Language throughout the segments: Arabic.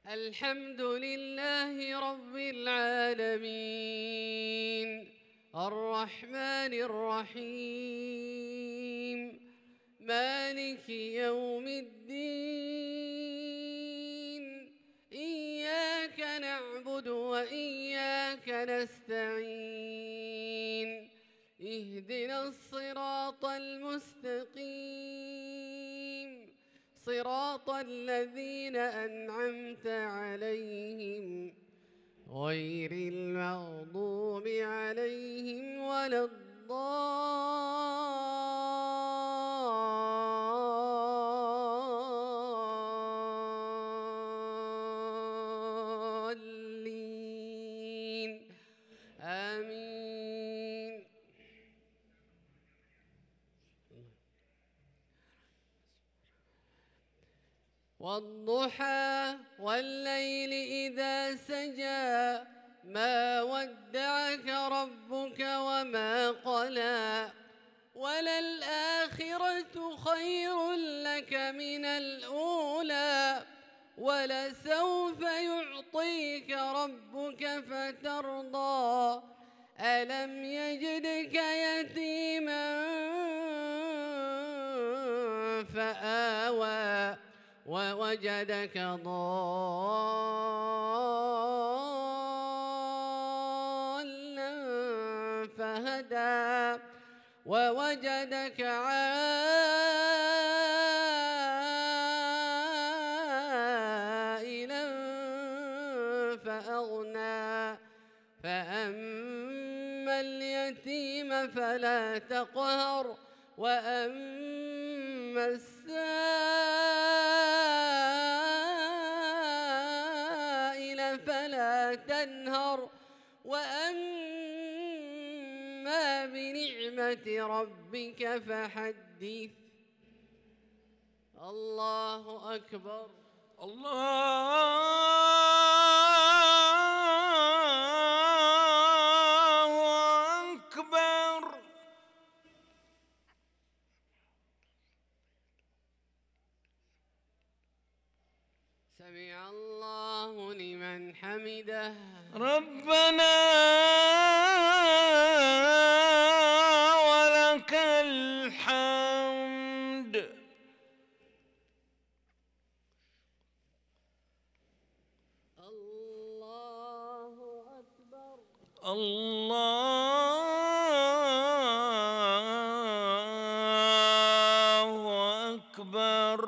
الحمد لله رب العالمين الرحمن الرحيم مالك يوم الدين إياك نعبد وإياك نستعين اهدنا الصراط المستقيم صراط الذين أنعمت عليهم غير المغضوب عليهم ولا الضالين آمين. والضحى والليل إذا سجى ما ودعك ربك وما قلى وللآخرة خير لك من الأولى ولسوف يعطيك ربك فترضى ألم يجدك يتيما فآوى ووجدك ضالا فهدى ووجدك عائلا فأغنى فأما اليتيم فلا تقهر وأما السائل فلا تنهر وأما بنعمة ربك فحدث. الله أكبر. الله أكبر. سمع الله لمن حمده. ربنا ولك الحمد. الله أكبر. الله أكبر.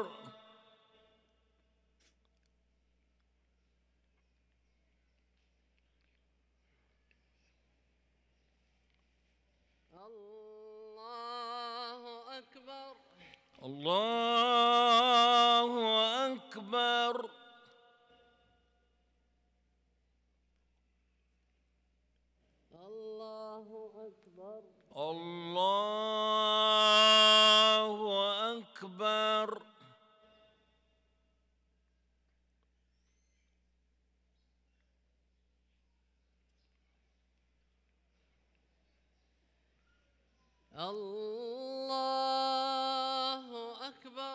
الله أكبر. الله أكبر. الله أكبر. الله أكبر. الله أكبر.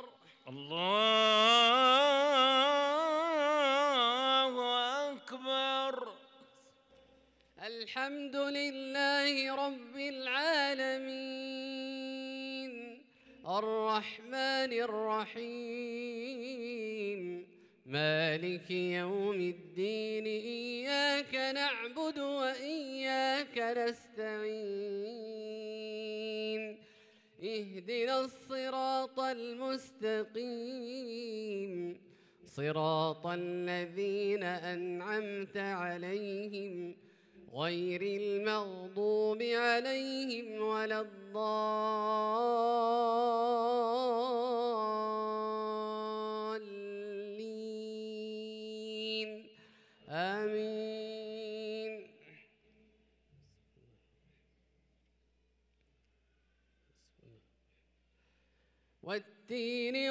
الله أكبر. الحمد لله رب العالمين الرحمن الرحيم مالك يوم الدين إياك نعبد وإياك نستعين اهدنا الصراط المستقيم صراط الذين أنعمت عليهم غير المغضوب عليهم ولا الضالين آمين. والتين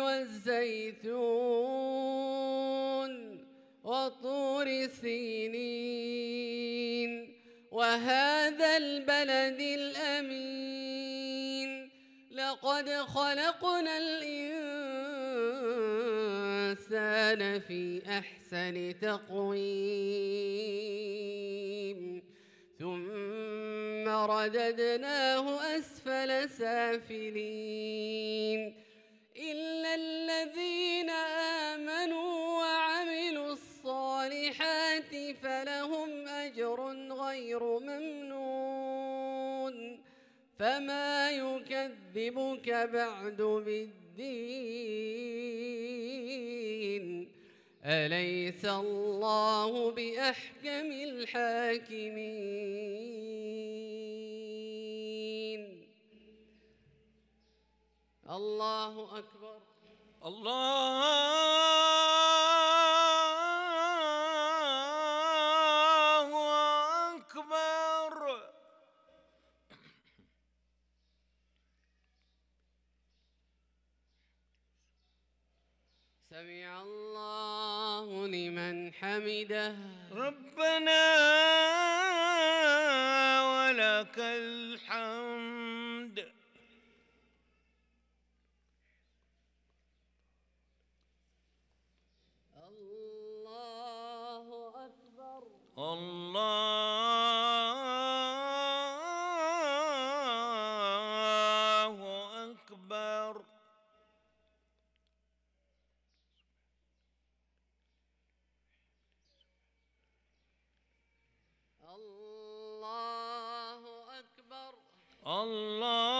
والزيتون وطور سينين وهذا البلد الأمين لقد خلقنا الإنسان الإنسان في أحسن تقويم ثم رددناه أسفل سافلين إلا الذين آمنوا وعملوا الصالحات فلهم أجر غير ممنون فما يكذبك بعد بالدين أليس الله بأحكم الحاكمين الله أكبر الله أكبر. سمع الله لمن حمده ربنا ولك الحمد. الله أكبر الله أكبر. الله أكبر الله